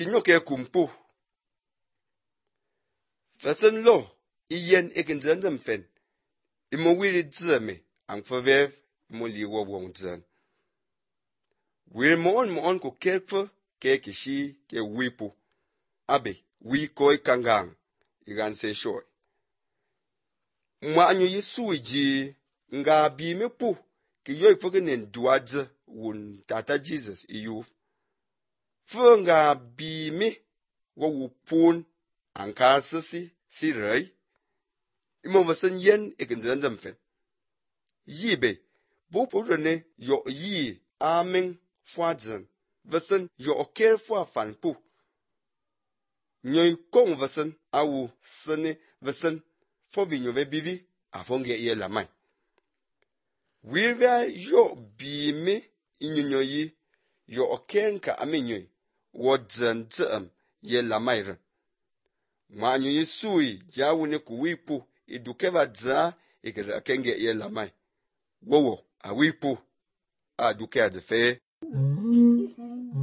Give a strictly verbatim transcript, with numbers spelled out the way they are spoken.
kinyoke kumpu. Fasen lo, iyen ekinzenzem fen. Imo wili dzeme, ang favev, imo liwo wong dzen. Wil mo on mo on ko kelfe, ke kishi, ke wipu. Abe, wi koi kangang, igan se shoy. Mwa anyo yesu iji, nga bi me pu, ki yoy fogenen duadze, wun tata Jesus iyuf. Fe nga bi me, wo wu pun, anka sisi, si rei. Imo vasen yen ekinzenzem fen. Yibe, bo rene yo yi aming fwadzen, vasen yo okel fwa fan pu. Nyoy kong vasen awu sene vasen fobi nyove bivi afonge ye lamai. Wilvia yo bi me inyonyoyi yo okel nka amenyoy wadzen dzeem ye lamai ren. Ma anyoyi sui jawune kuwipu idukeva dza ikere kenge ye lamai. Wowo, a wipu, a duke a defe.